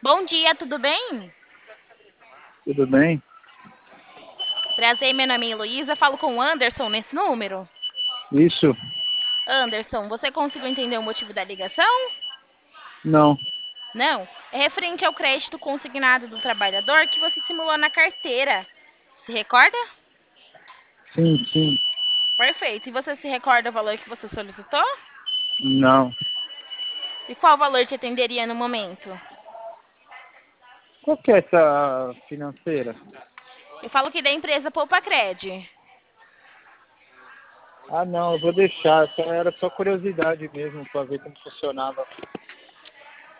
Bom dia, tudo bem? Tudo bem? Prazer, meu nome é Heloísa. Falo com o Anderson nesse número. Isso? Anderson, você conseguiu entender o motivo da ligação? Não. Não. É referente ao crédito consignado do trabalhador que você simulou na carteira. Se recorda? Sim, sim. Perfeito. E você se recorda o valor que você solicitou? Não. E qual valor te atenderia no momento? Qual que é essa financeira? Eu falo que da empresa Poupa Cred. Ah, não, eu vou deixar. Era só curiosidade mesmo para ver como funcionava.